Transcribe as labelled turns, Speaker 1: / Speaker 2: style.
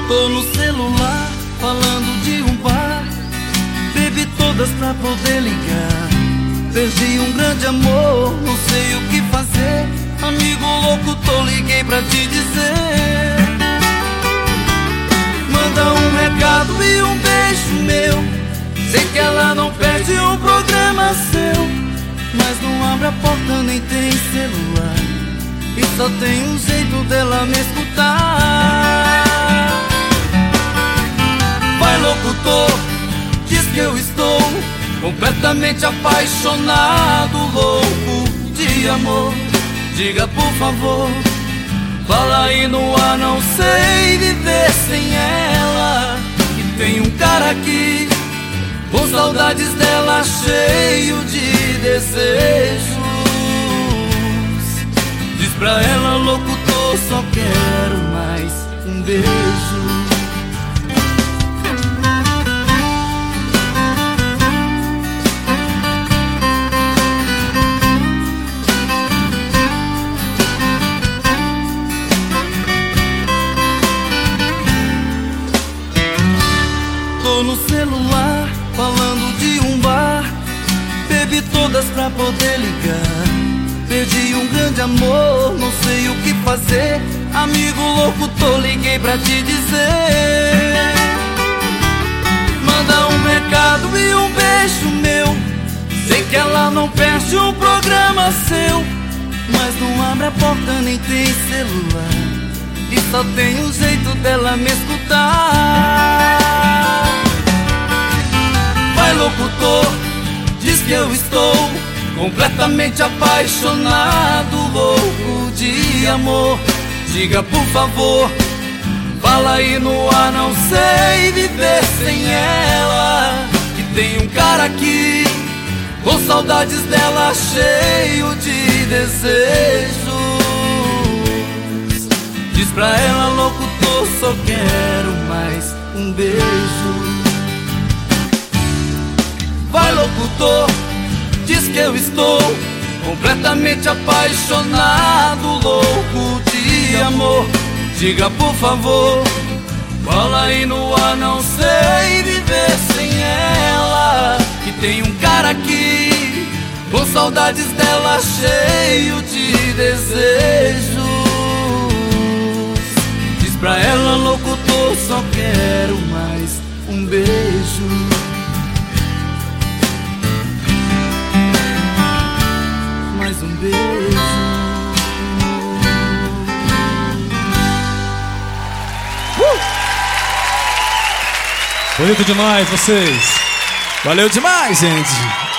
Speaker 1: Tô no celular falando de um bar, bebi todas pra poder ligar. Perdi um grande amor, não sei o que fazer. Amigo louco, liguei pra te dizer. Manda um recado e um beijo meu. Sei que ela não perde um programa seu, mas não abre a porta nem tem celular, e só tem um jeito dela me escutar. Vai locutor, diz que eu estou completamente apaixonado, louco de amor. Diga por favor, fala aí no ar, não sei viver sem ela. E tem um cara aqui com saudades dela, cheio de desejos. Diz pra ela, locutor, só quero mais um beijo. Tô no celular falando de um bar, bebi todas pra poder ligar. Perdi um grande amor, não sei o que fazer. Amigo louco, liguei pra te dizer. Manda um recado e um beijo meu. Sei que ela não perde um programa seu, mas não abre a porta nem tem celular, e só tem um jeito dela me escutar. Vai locutor, diz que eu estou completamente apaixonado, louco de amor. Diga por favor, fala aí no ar, não sei viver sem ela. Que tem um cara aqui com saudades dela, cheio de desejos. Diz pra ela, locutor, só quero mais um beijo. Vai locutor, diz que eu estou completamente apaixonado, louco de amor. Diga por favor, fala aí no ar, não sei viver sem ela. Que tem um cara aqui com saudades dela, cheio de desejos. Diz pra ela, locutor, só quero mais um beijo. Mais um beijo.
Speaker 2: Bonito demais vocês.
Speaker 3: Valeu demais, gente.